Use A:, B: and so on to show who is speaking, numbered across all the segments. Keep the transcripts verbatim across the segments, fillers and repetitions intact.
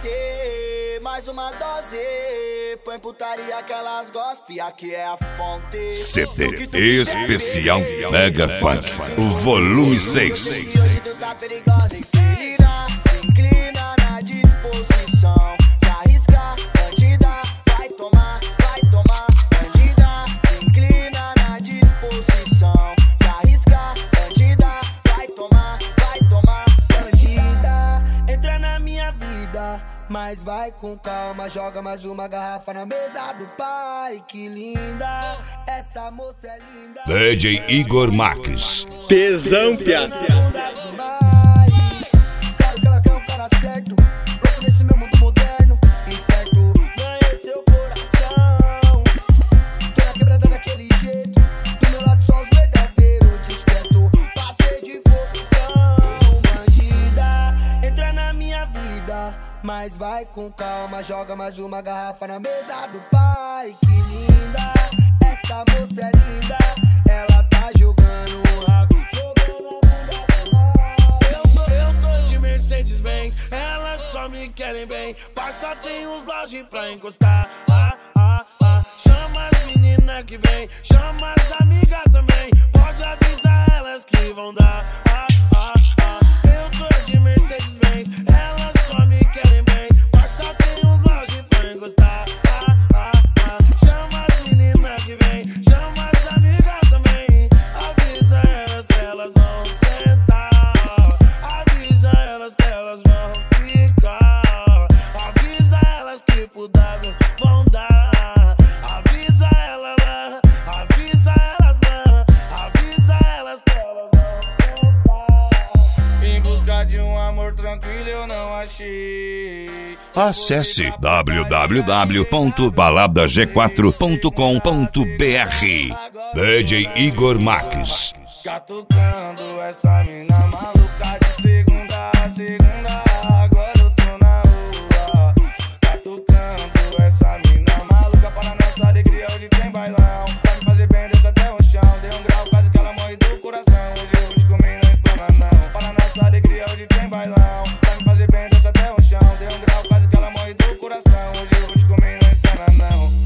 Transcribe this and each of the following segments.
A: ter mais uma dose. Põe putaria que elas gostam e aqui é a fonte.
B: C D especial Mega Funk, o volume seis.
A: Hoje tu tá perigosa, inclina, inclina na disposição. Se arriscar, bandida, vai tomar, vai tomar. Bandida, inclina na disposição. Se arriscar, bandida, vai tomar, vai tomar. Bandida, entra na minha vida, mas vai com calma. Joga mais uma garrafa na mesa do pai. Que linda, essa moça é linda.
B: D J Igor Marques.
C: Tesão, piada.
A: Quero que ela quer um cara certo, louco nesse meu mundo moderno. Esperto, ganhei seu coração. Tô na quebrada daquele jeito, do meu lado só os verdadeiros. Discreto, passei de fogão. Bandida, entra na minha vida, mas vai com calma. Joga mais uma garrafa na mesa do pai. Que linda, essa moça é linda. Ela tá jogando o rabo, jogando a bunda.
D: Eu tô de Mercedes-Benz, elas só me querem bem. Parça tem uns lojas pra encostar. Ah, ah, ah. Chama as meninas que vem, chama as amigas também. Pode avisar elas que vão dar. Ah, ah, ah. Eu tô de Mercedes-Benz, elas só me querem bem. Parça tem uns lojas pra encostar. Ah, ah, ah. Chama as meninas que vem, chama as amigas também. Avisa elas que elas vão sentar. Avisa elas que elas vão ficar. Avisa elas que por d'água vão dar. Avisa elas lá, avisa elas lá. Avisa elas que elas vão sentar. Em busca de um amor tranquilo eu não achei.
B: Acesse w w w ponto balada g quatro ponto com ponto b r. D J Igor Marques.
D: Catucando essa mina maluca de segunda a segunda. Agora eu tô na rua. Catucando essa mina maluca para nossa alegria. Hoje tem bailão, pra me fazer bem desce até o chão. Dei um grau quase que ela morre do coração. Hoje eu vou te comer não explana não. Para nossa alegria hoje tem bailão, pra me fazer bem desce até o chão. Dei um grau quase que ela morre do coração. Hoje eu vou te comer não explana não.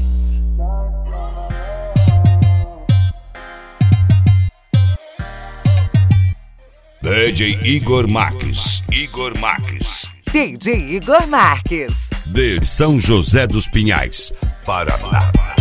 B: D J Igor Marques. Igor Marques.
E: D J Igor Marques.
B: De São José dos Pinhais, Paraná.